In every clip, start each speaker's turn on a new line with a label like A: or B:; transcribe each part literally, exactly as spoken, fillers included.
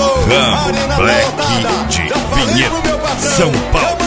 A: Ram Black de Vinhedo, São Paulo.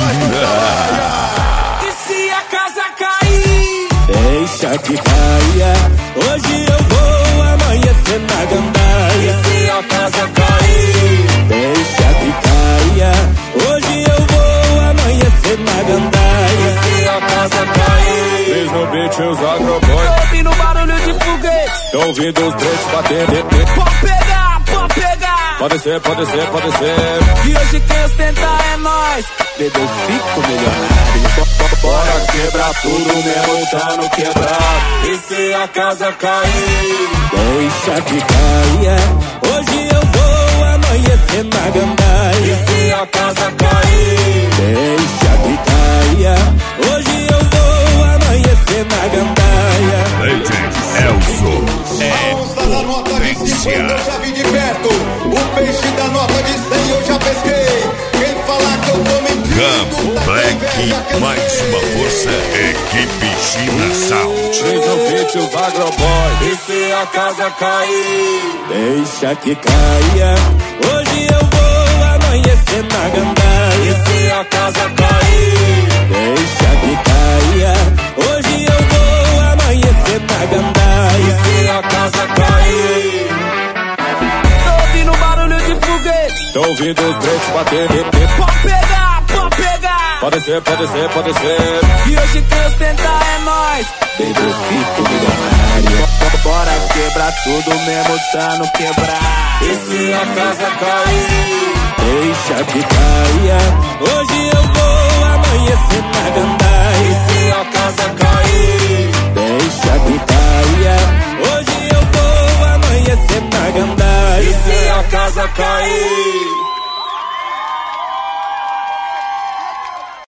B: E se a casa cair?
C: Deixa que caia. Hoje eu vou amanhecer na gandaia.
B: E se a casa cair?
C: Deixa que caia. Hoje eu vou amanhecer na gandaia.
B: E se a casa cair?
C: Fez no beat os agroboys.
B: Tô ouvindo barulho de foguete.
C: Tô ouvindo os três bater.
B: Pode pegar, pode pegar.
C: Pode ser, pode ser, pode ser.
B: E hoje quem ostenta é nós.
C: Bebê, eu fico milionário. Bora quebrar tudo mesmo tá no quebrado.
B: E se a casa cair?
C: Deixa que caia. Hoje eu vou amanhecer na gandaia.
B: E se a casa cair?
C: Deixa que caia. Hoje eu vou amanhecer na gandaia.
A: D J Elzo é
D: da nota de cinquenta eu já vi de perto. O peixe da nota de cem eu já pesquei. Quem falar que eu tô mentindo
A: Ram
D: tá
A: Black, mais uma força, equipe China Sound.
C: Fez no beat os agroboys.
B: E se a casa cair?
C: Deixa que caia. Hoje eu vou amanhecer na gandaia.
B: E se a casa cair?
C: Deixa que caia. Hoje eu vou amanhecer na gandaia.
B: E se a casa cair? Tô ouvindo barulho de foguete.
C: Tô ouvindo os três bater.
B: Pode pegar, pode pegar.
C: Pode ser, pode ser, pode ser.
B: E hoje quem ostenta é nós.
C: Baby, eu fico milionário.
B: Bora quebrar tudo mesmo tá no quebrar. E se a casa cair?
C: Deixa que caia. Hoje eu vou amanhecer na gandaia.
B: E se a casa cair?
C: Deixa que caia. Hoje eu vou amanhecer na gandaia.
B: E se a casa cair?